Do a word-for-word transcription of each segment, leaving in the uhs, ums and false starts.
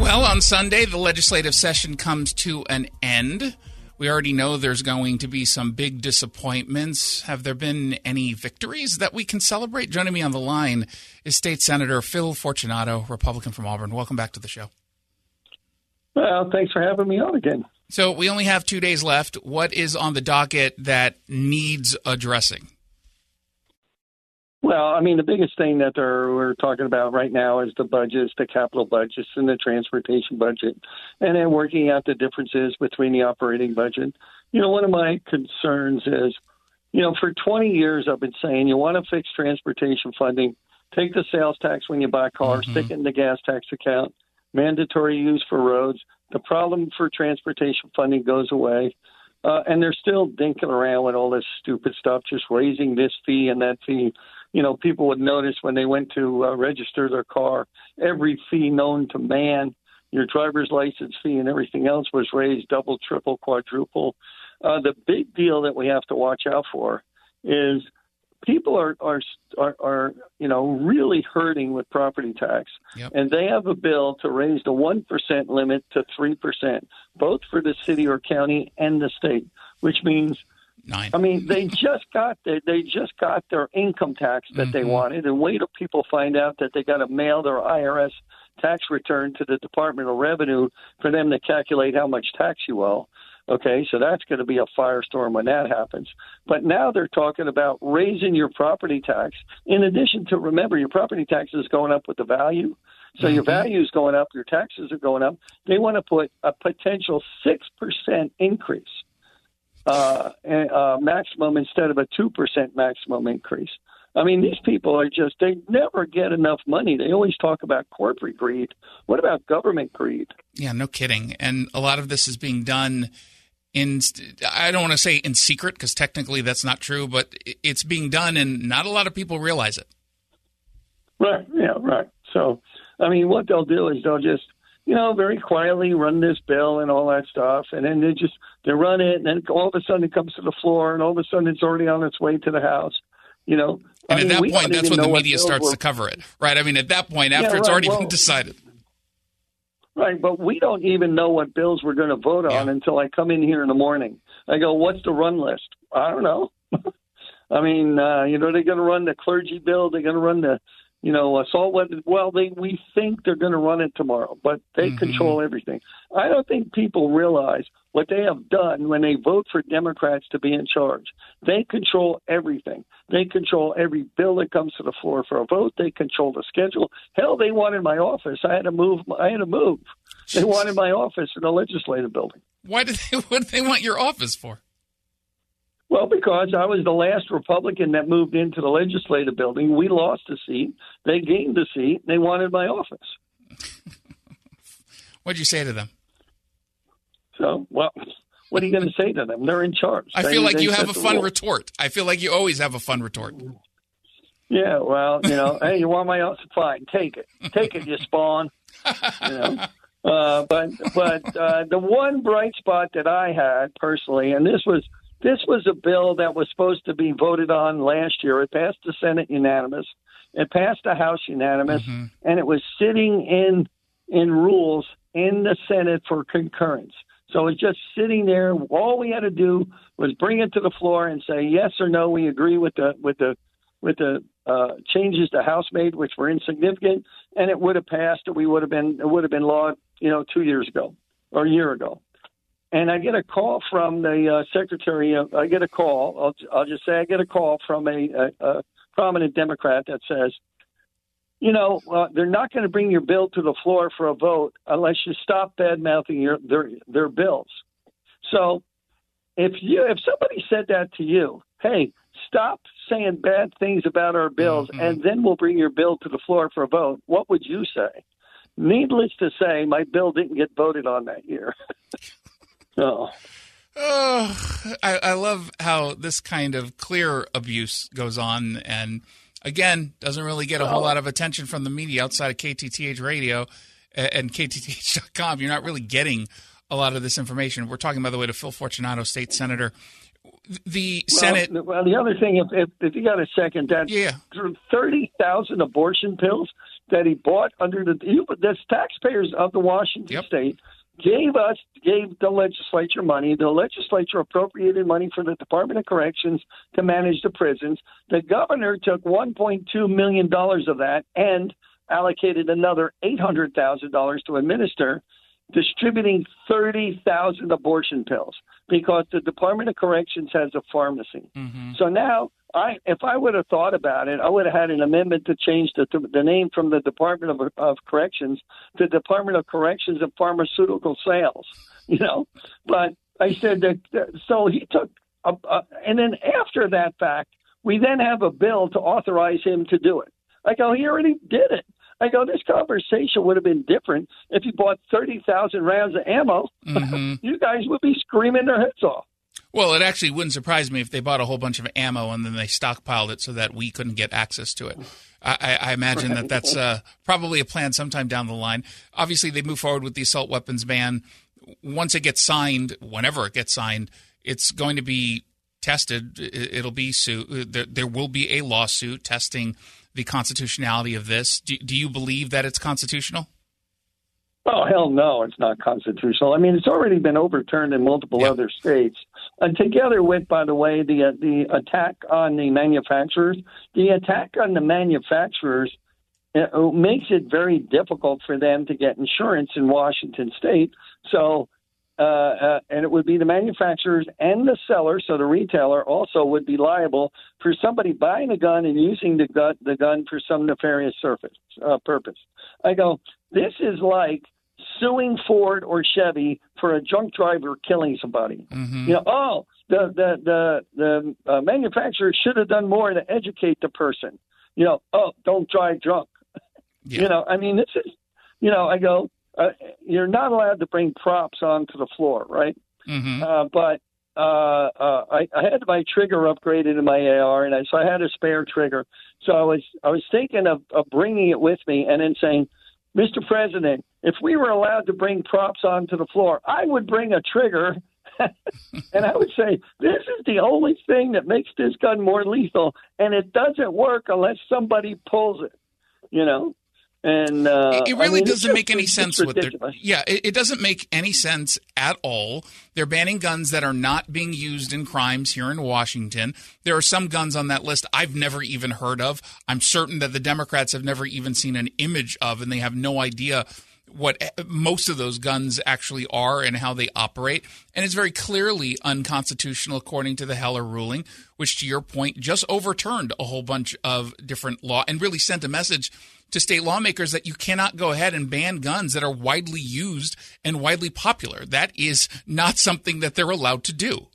Well, on Sunday, the legislative session comes to an end. We already know there's going to be some big disappointments. Have there been any victories that we can celebrate? Joining me on the line is State Senator Phil Fortunato, Republican from Auburn. Welcome back to the show. Well, thanks for having me on again. So we only have two days left. What is on the docket that needs addressing? Well, I mean, the biggest thing that they're, we're talking about right now is the budgets, the capital budgets and the transportation budget, and then working out the differences between the operating budget. You know, one of my concerns is, you know, for twenty years I've been saying you want to fix transportation funding, take the sales tax when you buy a car, mm-hmm. stick it in the gas tax account, mandatory use for roads. The problem for transportation funding goes away. Uh, and they're still dinking around with all this stupid stuff, just raising this fee and that fee. You know, people would notice when they went to uh, register their car, every fee known to man, your driver's license fee and everything else was raised double, triple, quadruple. Uh, the big deal that we have to watch out for is people are, are, are, are you know, really hurting with property tax. Yep. And they have a bill to raise the one percent limit to three percent, both for the city or county and the state, which means, Nine. I mean, they just got their, they just got their income tax that mm-hmm. they wanted. And wait till people find out that they got to mail their I R S tax return to the Department of Revenue for them to calculate how much tax you owe. Okay, so that's going to be a firestorm when that happens. But now they're talking about raising your property tax. In addition to, remember, your property tax is going up with the value. So mm-hmm. your value is going up, your taxes are going up. They want to put a potential six percent increase, uh, uh, maximum instead of a two percent maximum increase. I mean, these people are just, they never get enough money. They always talk about corporate greed. What about government greed? Yeah, no kidding. And a lot of this is being done in, I don't want to say in secret because technically that's not true, but it's being done and not a lot of people realize it. Right, yeah, right. So, I mean, what they'll do is they'll just, you know, very quietly run this bill and all that stuff, and then they just, they run it, and then all of a sudden it comes to the floor, and all of a sudden it's already on its way to the House, you know. And I at mean, that point, that's when the media starts were, to cover it, right? I mean, at that point, after yeah, it's right, already well, been decided. Right, but we don't even know what bills we're going to vote on yeah. until I come in here in the morning. I go, what's the run list? I don't know. I mean, uh, you know, they're going to run the clergy bill. They're going to run the, you know, assault weapons. Well, they we think they're going to run it tomorrow, but they mm-hmm. control everything. I don't think people realize what they have done when they vote for Democrats to be in charge. They control everything. They control every bill that comes to the floor for a vote. They control the schedule. Hell, they wanted my office. I had to move. I had to move. They wanted my office in the legislative building. Why did they? What did they want your office for? Well, because I was the last Republican that moved into the legislative building. We lost a seat. They gained a seat. They wanted my office. What'd you say to them? So, well, what are you going to say to them? They're in charge. I they, feel like you have a fun rule. retort. I feel like you always have a fun retort. Yeah, well, you know, hey, you want my office? Fine, take it. Take it, you spawn. You know. Uh, but but uh, the one bright spot that I had personally, and this was this was a bill that was supposed to be voted on last year. It passed the Senate unanimous. It passed the House unanimous, mm-hmm. and it was sitting in in rules in the Senate for concurrence. So it's just sitting there. All we had to do was bring it to the floor and say yes or no. We agree with the with the with the uh, changes the House made, which were insignificant, and it would have passed. And we would have been it would have been law, you know, two years ago or a year ago. And I get a call from the uh, secretary. Of, I get a call. I'll, I'll just say I get a call from a, a, a prominent Democrat that says, you know, uh, they're not going to bring your bill to the floor for a vote unless you stop bad-mouthing your, their their bills. So if you if somebody said that to you, hey, stop saying bad things about our bills, mm-hmm. and then we'll bring your bill to the floor for a vote, what would you say? Needless to say, my bill didn't get voted on that year. Oh. Oh, I, I love how this kind of clear abuse goes on, and again, doesn't really get a whole lot of attention from the media outside of K T T H Radio and K T T H dot com. You're not really getting a lot of this information. We're talking, by the way, to Phil Fortunato, state senator. The well, Senate. Well, the other thing, if, if, if you got a second, that yeah. thirty thousand abortion pills, that he bought under the the taxpayers of the Washington yep. state gave us gave the legislature money. The legislature appropriated money for the Department of Corrections to manage the prisons. The governor took one point two million dollars of that and allocated another eight hundred thousand dollars to administer, distributing thirty thousand abortion pills because the Department of Corrections has a pharmacy. Mm-hmm. So now, I, if I would have thought about it, I would have had an amendment to change the, the name from the Department of, of Corrections to Department of Corrections and Pharmaceutical Sales, you know. But I said that, so he took, a, a, and then after that fact, we then have a bill to authorize him to do it. I go, he already did it. I go, this conversation would have been different if you bought thirty thousand rounds of ammo. Mm-hmm. You guys would be screaming their heads off. Well, it actually wouldn't surprise me if they bought a whole bunch of ammo and then they stockpiled it so that we couldn't get access to it. I, I imagine that that's uh, probably a plan sometime down the line. Obviously, they move forward with the assault weapons ban. Once it gets signed, whenever it gets signed, it's going to be tested. It'll be sued. There, there will be a lawsuit testing the constitutionality of this. Do, do you believe that it's constitutional? Oh, hell no, it's not constitutional. I mean, it's already been overturned in multiple yeah. other states. And together with, by the way, the uh, the attack on the manufacturers, the attack on the manufacturers uh, makes it very difficult for them to get insurance in Washington state. So, uh, uh, and it would be the manufacturers and the seller, so the retailer also would be liable for somebody buying a gun and using the gun, the gun for some nefarious surface, uh, purpose. I go, this is like suing Ford or Chevy for a drunk driver killing somebody. Mm-hmm. You know, oh, the the the the uh, manufacturer should have done more to educate the person. You know, oh, don't drive drunk. Yeah. You know, I mean, this is, you know, I go, uh, you're not allowed to bring props onto the floor, right? Mm-hmm. Uh, but uh, uh, I, I had my trigger upgraded in my A R, and I, so I had a spare trigger. So I was I was thinking of, of bringing it with me and then saying, Mister President, if we were allowed to bring props onto the floor, I would bring a trigger, and I would say, this is the only thing that makes this gun more lethal, and it doesn't work unless somebody pulls it, you know? And uh, it really I mean, doesn't just, make any sense with their, yeah, it, it doesn't make any sense at all. They're banning guns that are not being used in crimes here in Washington. There are some guns on that list I've never even heard of. I'm certain that the Democrats have never even seen an image of, and they have no idea what most of those guns actually are and how they operate. And it's very clearly unconstitutional according to the Heller ruling, which, to your point, just overturned a whole bunch of different law and really sent a message to state lawmakers that you cannot go ahead and ban guns that are widely used and widely popular. That is not something that they're allowed to do.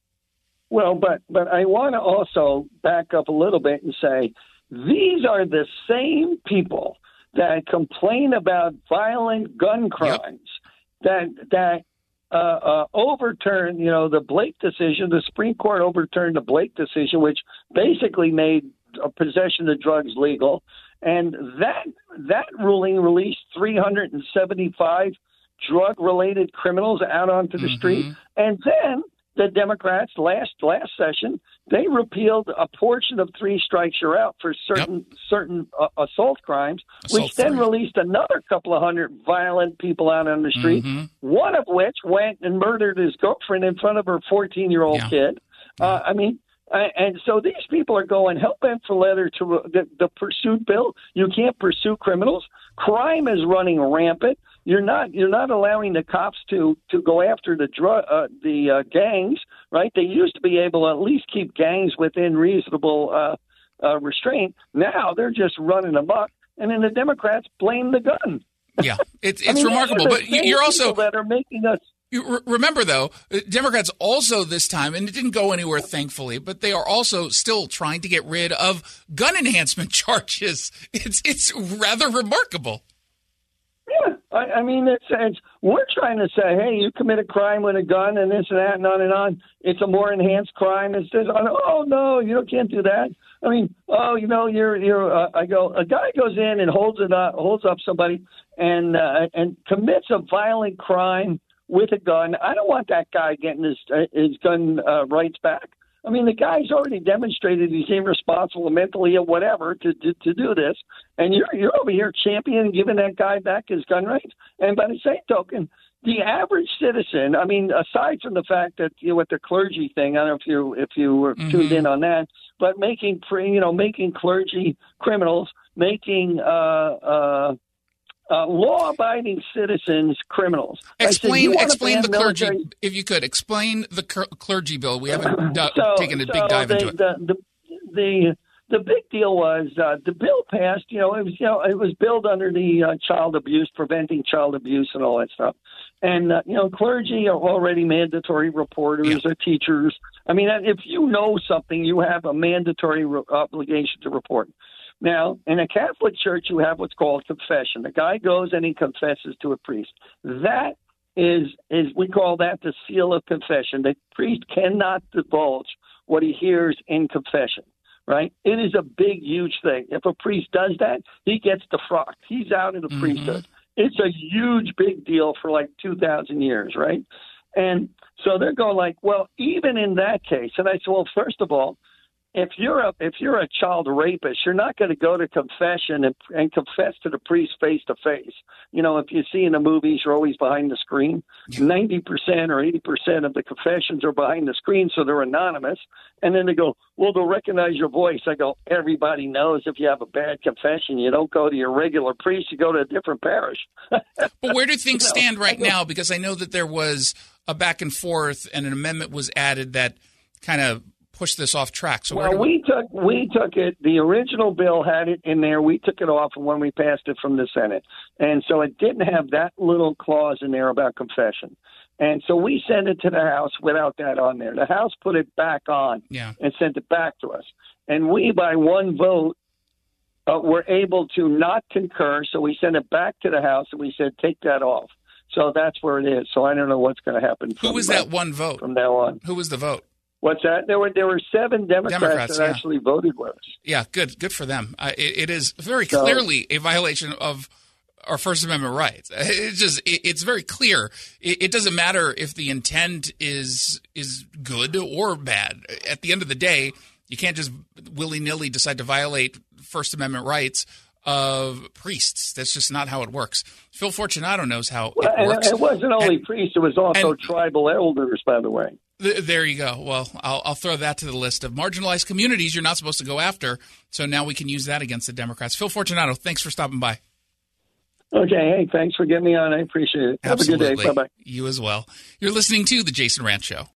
Well, but but I want to also back up a little bit and say these are the same people that complain about violent gun crimes, yep. that that uh, uh, overturned, you know, the Blake decision. The Supreme Court overturned the Blake decision, which basically made uh, possession of drugs legal. And that that ruling released three hundred seventy-five drug-related criminals out onto the mm-hmm. street. And then the Democrats last last session, they repealed a portion of three strikes you're out for certain yep. certain uh, assault crimes, assault which then free. released another couple of hundred violent people out on the street. Mm-hmm. One of which went and murdered his girlfriend in front of her fourteen-year-old yeah. kid. Yeah. Uh, I mean. Uh, and so these people are going hell bent for leather to uh, the, the pursuit bill. You can't pursue criminals. Crime is running rampant. You're not you're not allowing the cops to, to go after the drug uh, the uh, gangs, right? They used to be able to at least keep gangs within reasonable uh, uh, restraint. Now they're just running amok, and then the Democrats blame the gun. Yeah, it's it's I mean, remarkable. But you're also that are making us. You remember, though, Democrats also this time, and it didn't go anywhere, thankfully, but they are also still trying to get rid of gun enhancement charges. It's it's rather remarkable. Yeah, I, I mean, it's, it's we're trying to say, hey, you commit a crime with a gun and this and that and on and on. It's a more enhanced crime. It's this. Oh no, you can't do that. I mean, oh, you know, you're you're. Uh, I go. A guy goes in and holds it up, holds up somebody, and uh, and commits a violent crime with a gun. I don't want that guy getting his his gun uh, rights back. I mean, the guy's already demonstrated he's irresponsible, mentally or whatever, to, to to do this, and you're you're over here championing giving that guy back his gun rights. And by the same token, the average citizen, I mean, aside from the fact that, you know, with the clergy thing, I don't know if you if you were mm-hmm. tuned in on that, but making you know making clergy criminals, making uh, uh, uh, law-abiding citizens criminals. Explain said, explain the clergy, military? If you could explain the clergy bill. We haven't d- so, taken a big so dive the, into it. The, the, the The big deal was uh, the bill passed. You know, it was you know it was billed under the uh, child abuse, preventing child abuse, and all that stuff. And uh, you know, clergy are already mandatory reporters yeah. or teachers. I mean, if you know something, you have a mandatory re- obligation to report. Now, in a Catholic church, you have what's called confession. The guy goes and he confesses to a priest. That is is we call that the seal of confession. The priest cannot divulge what he hears in confession. Right? It is a big, huge thing. If a priest does that, he gets defrocked. He's out of the mm-hmm. priesthood. It's a huge, big deal for like two thousand years, right? And so they're going like, well, even in that case, and I said, well, first of all, if you're a if you're a child rapist, you're not going to go to confession and, and confess to the priest face to face. You know, if you see in the movies, you're always behind the screen. Ninety percent or eighty percent of the confessions are behind the screen, so they're anonymous. And then they go, well, they'll recognize your voice. I go, everybody knows if you have a bad confession, you don't go to your regular priest, you go to a different parish. But where do things you know, stand right now? Because I know that there was a back and forth, and an amendment was added that kind of push this off track. So well, we took we took it. The original bill had it in there. We took it off when we passed it from the Senate, and so it didn't have that little clause in there about confession. And so we sent it to the House without that on there. The House put it back on yeah. and sent it back to us. And we, by one vote, uh, were able to not concur. So we sent it back to the House and we said, take that off. So that's where it is. So I don't know what's going to happen. Who was that one vote from now on? Who was the vote? What's that? There were there were seven Democrats, Democrats that yeah. actually voted with us. Yeah, good, good for them. Uh, it, it is very so, clearly a violation of our First Amendment rights. It's just it, it's very clear. It, it doesn't matter if the intent is is good or bad. At the end of the day, you can't just willy nilly decide to violate First Amendment rights of priests. That's just not how it works. Phil Fortunato knows how well, it works. And it wasn't only and, priests; it was also and, tribal elders, by the way. There you go. Well, I'll, I'll throw that to the list of marginalized communities you're not supposed to go after. So now we can use that against the Democrats. Phil Fortunato, thanks for stopping by. Okay. Hey, thanks for getting me on. I appreciate it. Absolutely. Have a good day. Bye-bye. You as well. You're listening to The Jason Rantz Show.